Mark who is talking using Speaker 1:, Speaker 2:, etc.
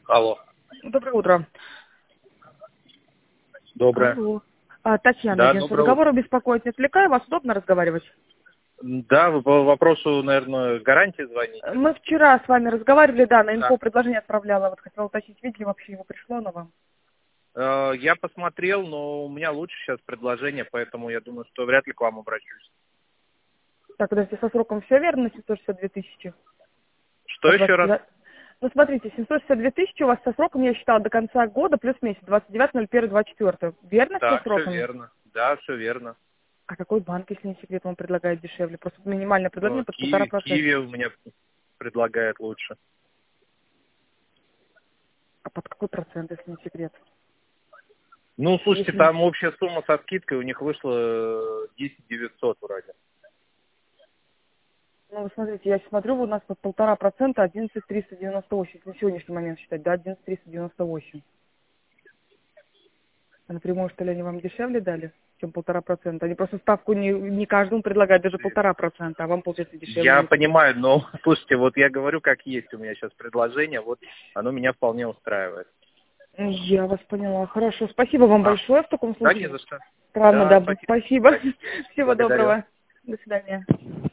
Speaker 1: Алло.
Speaker 2: Доброе утро.
Speaker 1: Доброе.
Speaker 2: Алло. Татьяна,
Speaker 1: Да,
Speaker 2: агентство
Speaker 1: доброе утро.
Speaker 2: договора беспокоит, не отвлекаю, вас удобно разговаривать?
Speaker 1: Да, вы по вопросу, наверное, гарантии звоните?
Speaker 2: Мы вчера с вами разговаривали, да, на
Speaker 1: Да.
Speaker 2: инфо предложение отправляла, вот хотела уточнить, видели вообще его, пришло оно вам?
Speaker 1: Я посмотрел, но у меня лучше сейчас предложение, поэтому я думаю, что вряд ли к вам обращусь.
Speaker 2: Так, подождите, со сроком все верно, на 762 тысячи?
Speaker 1: Что еще раз?
Speaker 2: Ну, смотрите, 762 тысячи у вас со сроком, я считала, до конца года плюс месяц, 29.01.24. Верно все
Speaker 1: Так, все
Speaker 2: сроками?
Speaker 1: верно. Да, все верно.
Speaker 2: А какой банк, если не секрет, вам предлагает дешевле? Просто минимальное предложение под
Speaker 1: Киви
Speaker 2: 1,5%.
Speaker 1: у меня предлагает лучше.
Speaker 2: А под какой процент, если не секрет?
Speaker 1: Ну, слушайте,
Speaker 2: Если...
Speaker 1: там общая сумма со скидкой у них вышла 10 900 вроде.
Speaker 2: Ну, вы смотрите, я смотрю, у нас под 1,5%, 11,398, если на сегодняшний момент считать, да, 11,398. А напрямую, что ли, они вам дешевле дали, чем 1,5%? Они просто ставку не каждому предлагают, даже 1,5%, а вам, получается,
Speaker 1: Я
Speaker 2: дешевле.
Speaker 1: понимаю, но, слушайте, вот я говорю, как есть у меня сейчас предложение, вот оно меня вполне устраивает.
Speaker 2: Я вас поняла. Хорошо, спасибо вам
Speaker 1: А,
Speaker 2: большое в таком
Speaker 1: да, не
Speaker 2: случае.
Speaker 1: за что.
Speaker 2: Странно,
Speaker 1: Да,
Speaker 2: да,
Speaker 1: спасибо.
Speaker 2: спасибо. Всего
Speaker 1: Благодарю.
Speaker 2: доброго. До свидания.